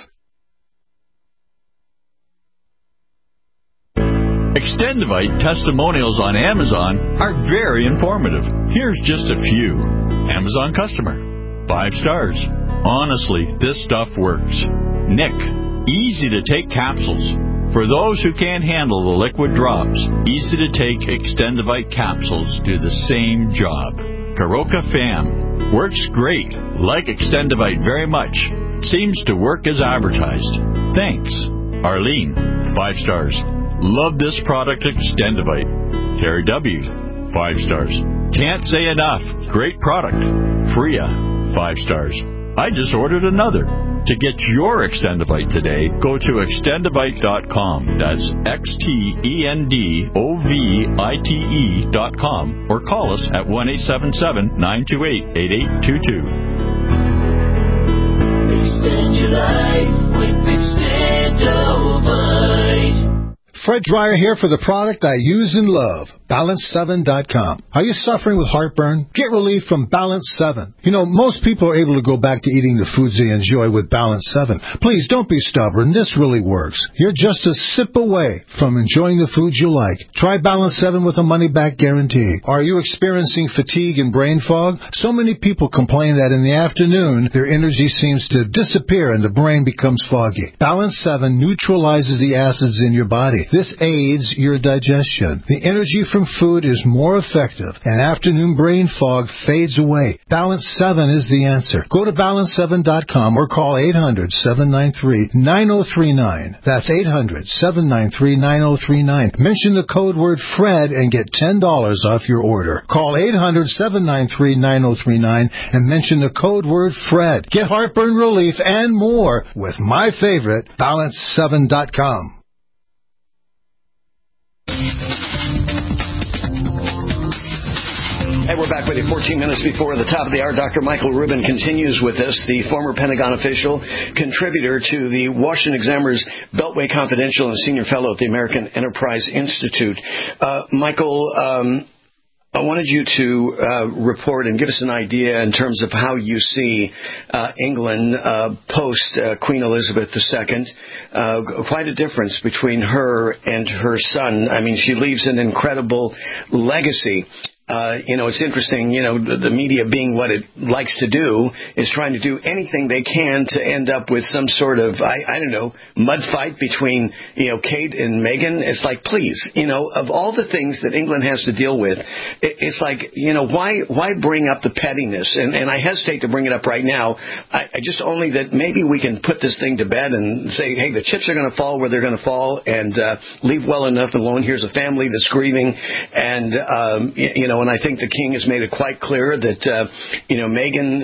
Extendivite testimonials on Amazon are very informative. Here's just a few. Amazon customer. 5 stars. Honestly, this stuff works. Nick. Easy to take capsules. For those who can't handle the liquid drops, easy to take Extendivite capsules do the same job. Karoka Fam. Works great. Like Extendivite very much. Seems to work as advertised. Thanks. Arlene. 5 stars. Love this product, Extendivite. Terry W. 5 stars. Can't say enough. Great product. Freya. 5 stars. I just ordered another. To get your Extendivite today, go to extendivite.com. That's XTENDOVITE.com or call us at 1-877-928-8822. Extend your life with Extendivite. Fred Dreyer here for the product I use and love, Balance7.com. Are you suffering with heartburn? Get relief from Balance 7. You know, most people are able to go back to eating the foods they enjoy with Balance 7. Please don't be stubborn. This really works. You're just a sip away from enjoying the foods you like. Try Balance 7 with a money-back guarantee. Are you experiencing fatigue and brain fog? So many people complain that in the afternoon, their energy seems to disappear and the brain becomes foggy. Balance 7 neutralizes the acids in your body. This aids your digestion. The energy from food is more effective, and afternoon brain fog fades away. Balance 7 is the answer. Go to balance7.com or call 800-793-9039. That's 800-793-9039. Mention the code word FRED and get $10 off your order. Call 800-793-9039 and mention the code word FRED. Get heartburn relief and more with my favorite, balance7.com. Hey, we're back with you 14 minutes before the top of the hour. Dr. Michael Rubin continues with us, the former Pentagon official, contributor to the Washington Examiner's Beltway Confidential and senior fellow at the American Enterprise Institute. Michael, I wanted you to report and give us an idea in terms of how you see England post Queen Elizabeth II. Quite a difference between her and her son. I mean, she leaves an incredible legacy. It's interesting, the media being what it likes to do is trying to do anything they can to end up with some sort of, mud fight between, Kate and Meghan. It's like, please, of all the things that England has to deal with, it's like, why bring up the pettiness? And I hesitate to bring it up right now. I just only that maybe we can put this thing to bed and say, hey, the chips are going to fall where they're going to fall and leave well enough alone. Here's a family that's grieving and, and I think the king has made it quite clear that, Meghan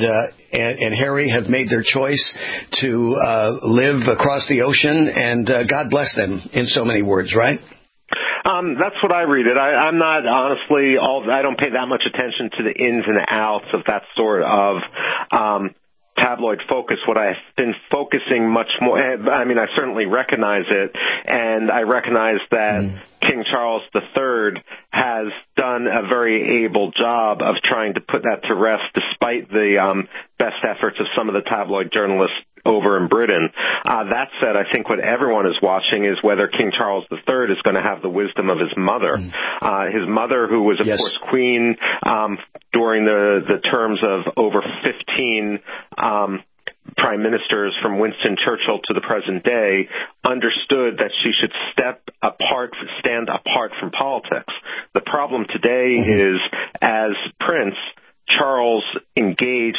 and Harry have made their choice to live across the ocean, and God bless them in so many words, right? That's what I read it. I'm not, honestly, I don't pay that much attention to the ins and outs of that sort of tabloid focus. What I've been focusing much more, I certainly recognize it, and I recognize that King Charles III has done a very able job of trying to put that to rest despite the best efforts of some of the tabloid journalists over in Britain. That said, I think what everyone is watching is whether King Charles III is going to have the wisdom of his mother. His mother, who was, of course, queen during the terms of over 15 prime ministers from Winston Churchill to the present day, understood that she should stand apart from politics. The problem today is, as Prince, Charles engaged heavily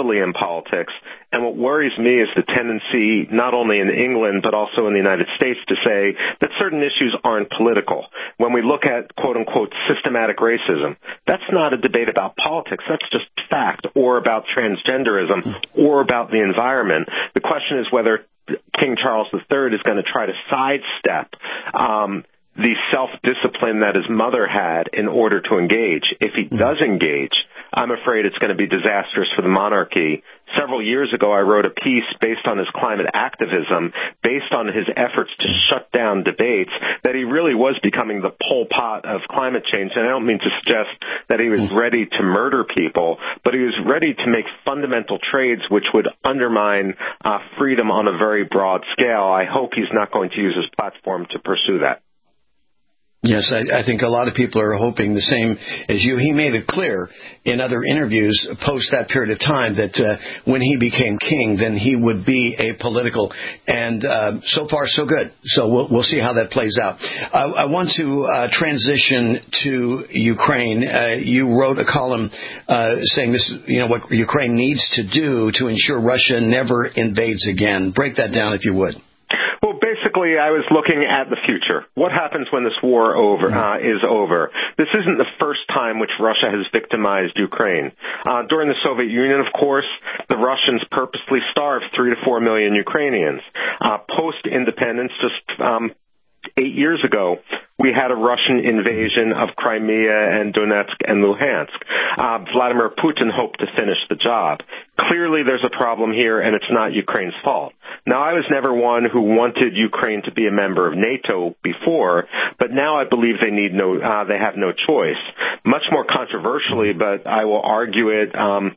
heavily in politics. And what worries me is the tendency, not only in England, but also in the United States, to say that certain issues aren't political. When we look at, quote-unquote, systematic racism, that's not a debate about politics. That's just fact, or about transgenderism, or about the environment. The question is whether King Charles III is going to try to sidestep the self-discipline that his mother had in order to engage. If he does engage, I'm afraid it's going to be disastrous for the monarchy. Several years ago, I wrote a piece based on his climate activism, based on his efforts to shut down debates, that he really was becoming the Pol Pot of climate change. And I don't mean to suggest that he was ready to murder people, but he was ready to make fundamental trades which would undermine freedom on a very broad scale. I hope he's not going to use his platform to pursue that. Yes, I think a lot of people are hoping the same as you. He made it clear in other interviews post that period of time that when he became king, then he would be apolitical. And so far, so good. So we'll see how that plays out. I want to transition to Ukraine. You wrote a column saying this, what Ukraine needs to do to ensure Russia never invades again. Break that down, if you would. Well, basically, I was looking at the future. What happens when this war is over? This isn't the first time which Russia has victimized Ukraine. During the Soviet Union, of course, the Russians purposely starved 3 to 4 million Ukrainians. Post-independence, just 8 years ago, we had a Russian invasion of Crimea and Donetsk and Luhansk. Vladimir Putin hoped to finish the job. Clearly, there's a problem here, and it's not Ukraine's fault. Now, I was never one who wanted Ukraine to be a member of NATO before, but now I believe they have no choice. Much more controversially, but I will argue it,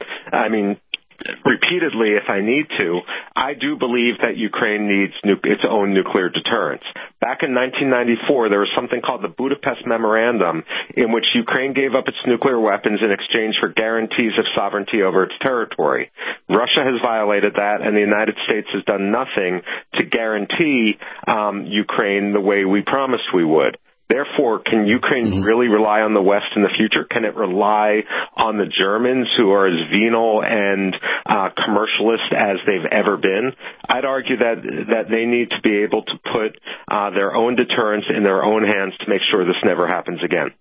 repeatedly if I need to, I do believe that Ukraine needs its own nuclear deterrence. Back in 1994, there was something called the Budapest Memorandum, in which Ukraine gave up its nuclear weapons in exchange for guarantees of sovereignty over its territory. Russia has violated that, and the United States has done nothing to guarantee Ukraine the way we promised we would. Therefore, can Ukraine really rely on the West in the future? Can it rely on the Germans, who are as venal and commercialist as they've ever been? I'd argue that they need to be able to put their own deterrence in their own hands to make sure this never happens again.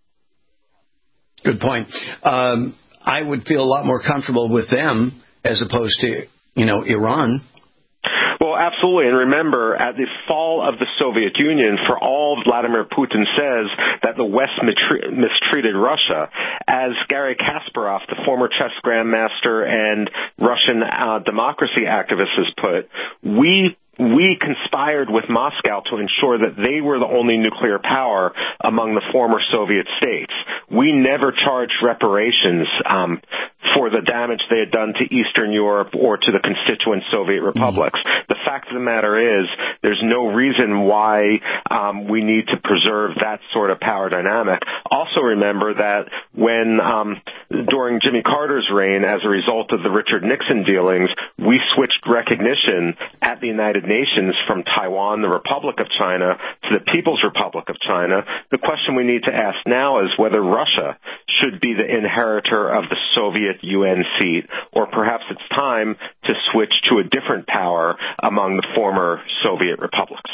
Good point. I would feel a lot more comfortable with them as opposed to, Iran. Well, absolutely. And remember, at the fall of the Soviet Union, for all Vladimir Putin says that the West mistreated Russia, as Garry Kasparov, the former chess grandmaster and Russian democracy activist, has put, we conspired with Moscow to ensure that they were the only nuclear power among the former Soviet states. We never charged reparations for the damage they had done to Eastern Europe or to the constituent Soviet republics. The fact of the matter is, there's no reason why we need to preserve that sort of power dynamic. Also remember that when, during Jimmy Carter's reign, as a result of the Richard Nixon dealings, we switched recognition at the United Nations from Taiwan, the Republic of China, to the People's Republic of China. The question we need to ask now is whether Russia should be the inheritor of the Soviet UN seat, or perhaps it's time to switch to a different power among the former Soviet republics.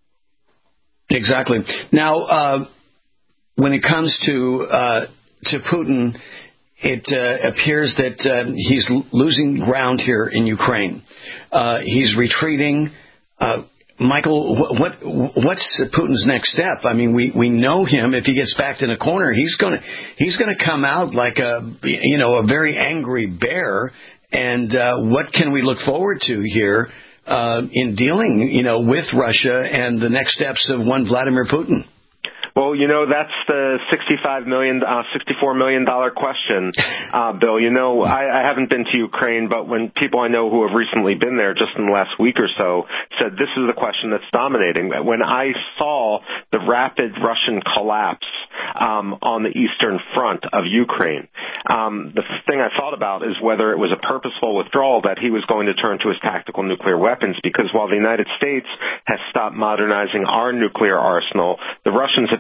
Exactly. Now, when it comes to Putin, it appears that he's losing ground here in Ukraine. He's retreating. Michael, what's Putin's next step? I mean, we know him. If he gets backed in a corner, he's gonna come out like a very angry bear. And what can we look forward to here in dealing, with Russia and the next steps of one Vladimir Putin? Well, that's the $64 million question, Bill. I haven't been to Ukraine, but when people I know who have recently been there just in the last week or so said this is the question that's dominating. When I saw the rapid Russian collapse on the eastern front of Ukraine, the thing I thought about is whether it was a purposeful withdrawal, that he was going to turn to his tactical nuclear weapons, because while the United States has stopped modernizing our nuclear arsenal, the Russians have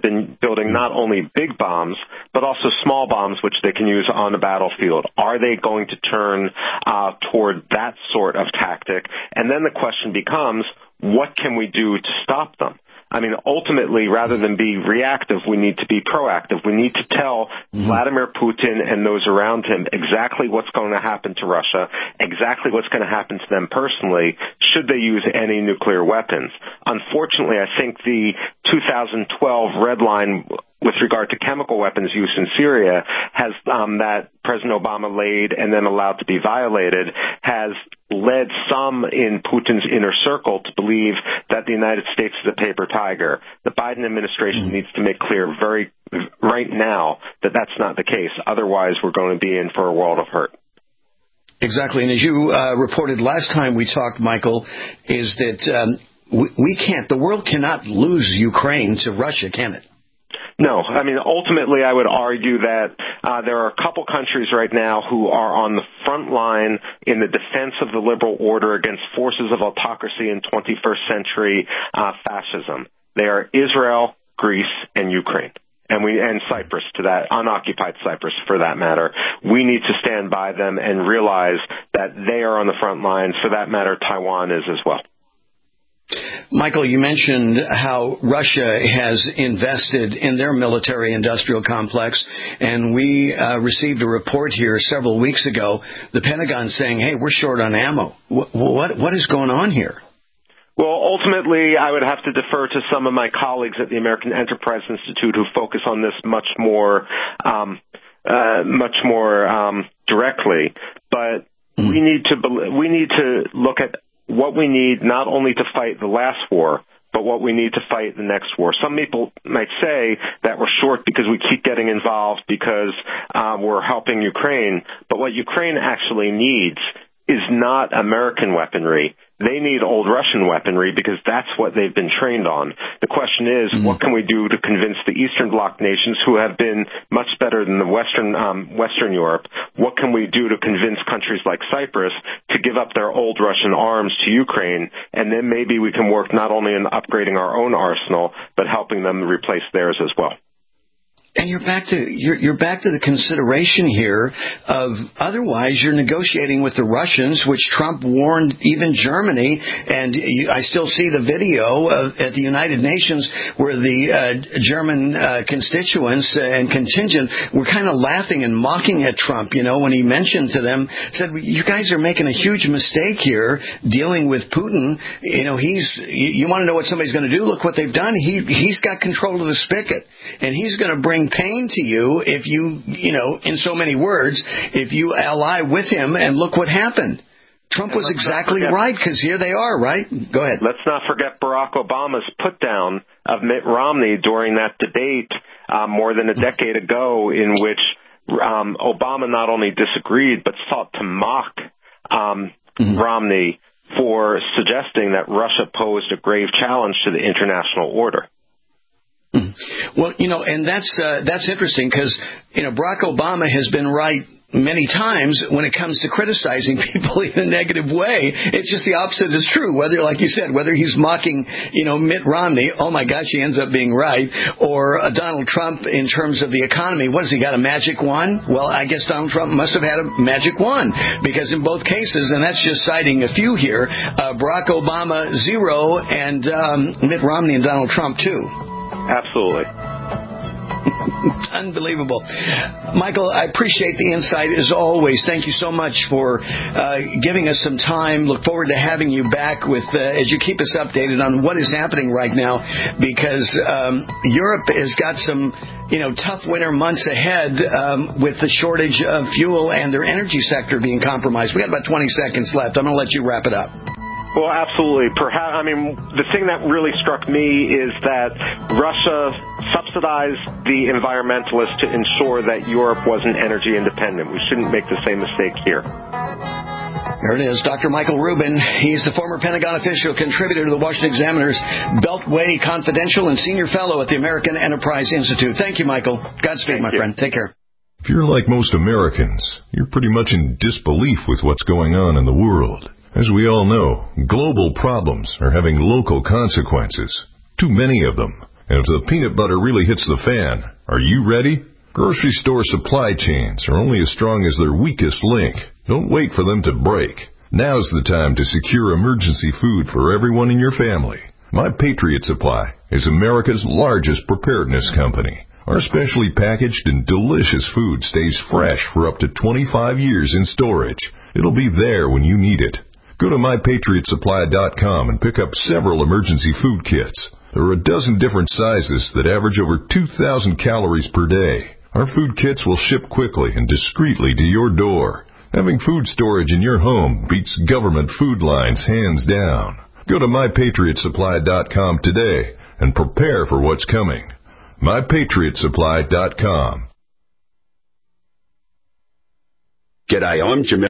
have been building not only big bombs, but also small bombs, which they can use on the battlefield. Are they going to turn toward that sort of tactic? And then the question becomes, what can we do to stop them? I mean, ultimately, rather than be reactive, we need to be proactive. We need to tell Vladimir Putin and those around him exactly what's going to happen to Russia, exactly what's going to happen to them personally, should they use any nuclear weapons. Unfortunately, I think the 2012 red line with regard to chemical weapons use in Syria has that President Obama laid and then allowed to be violated has led some in Putin's inner circle to believe that the United States is a paper tiger. The Biden administration needs to make clear right now that that's not the case. Otherwise, we're going to be in for a world of hurt. Exactly. And as you reported last time we talked, Michael, is that the world cannot lose Ukraine to Russia, can it? No. I mean, ultimately, I would argue that there are a couple countries right now who are on the front line in the defense of the liberal order against forces of autocracy and 21st century fascism. They are Israel, Greece, and Ukraine. And Cyprus, to that, unoccupied Cyprus for that matter. We need to stand by them and realize that they are on the front lines. For that matter, Taiwan is as well. Michael, you mentioned how Russia has invested in their military-industrial complex, and we received a report here several weeks ago, the Pentagon saying, hey, we're short on ammo. What is going on here? Well, ultimately, I would have to defer to some of my colleagues at the American Enterprise Institute who focus on this much more directly. But we need to look at what we need not only to fight the last war, but what we need to fight the next war. Some people might say that we're short because we keep getting involved because we're helping Ukraine. But what Ukraine actually needs is not American weaponry. They need old Russian weaponry because that's what they've been trained on. The question is, what can we do to convince the Eastern Bloc nations who have been much better than the Western Europe? What can we do to convince countries like Cyprus to give up their old Russian arms to Ukraine? And then maybe we can work not only on upgrading our own arsenal, but helping them replace theirs as well. And you're back to the consideration here of otherwise you're negotiating with the Russians, which Trump warned even Germany. And I still see the video at the United Nations where the German constituents and contingent were kind of laughing and mocking at Trump, when he mentioned to them, said, you guys are making a huge mistake here dealing with Putin. You want to know what somebody's going to do? Look what they've done. He's got control of the spigot, and he's going to bring pain to you if you, in so many words, if you ally with him, and look what happened. Trump was exactly right, because here they are, right? Go ahead. Let's not forget Barack Obama's put down of Mitt Romney during that debate more than a decade ago, in which Obama not only disagreed, but sought to mock Romney for suggesting that Russia posed a grave challenge to the international order. Well, and that's interesting because, Barack Obama has been right many times when it comes to criticizing people in a negative way. It's just the opposite is true. Whether, like you said, whether he's mocking, Mitt Romney, oh my gosh, he ends up being right, or Donald Trump in terms of the economy. What has he got, a magic wand? Well, I guess Donald Trump must have had a magic wand, because in both cases, and that's just citing a few here, Barack Obama 0 and Mitt Romney and Donald Trump 2. Absolutely. Unbelievable. Michael, I appreciate the insight as always. Thank you so much for giving us some time. Look forward to having you back with as you keep us updated on what is happening right now, because Europe has got some tough winter months ahead with the shortage of fuel and their energy sector being compromised. We got about 20 seconds left. I'm going to let you wrap it up. Well, absolutely. The thing that really struck me is that Russia subsidized the environmentalists to ensure that Europe wasn't energy independent. We shouldn't make the same mistake here. There it is, Dr. Michael Rubin. He's the former Pentagon official, contributor to the Washington Examiner's Beltway Confidential, and senior fellow at the American Enterprise Institute. Thank you, Michael. Godspeed, my friend. Take care. If you're like most Americans, you're pretty much in disbelief with what's going on in the world. As we all know, global problems are having local consequences, too many of them, And if the peanut butter really hits the fan, are you ready? Grocery store supply chains are only as strong as their weakest link. Don't wait for them to break. Now's the time to secure emergency food for everyone in your family. My Patriot Supply is America's largest preparedness company. Our specially packaged and delicious food stays fresh for up to 25 years in storage. It'll be there when you need it. Go to MyPatriotSupply.com and pick up several emergency food kits. There are a dozen different sizes that average over 2,000 calories per day. Our food kits will ship quickly and discreetly to your door. Having food storage in your home beats government food lines hands down. Go to MyPatriotSupply.com today and prepare for what's coming. MyPatriotSupply.com. G'day, I'm Jamel.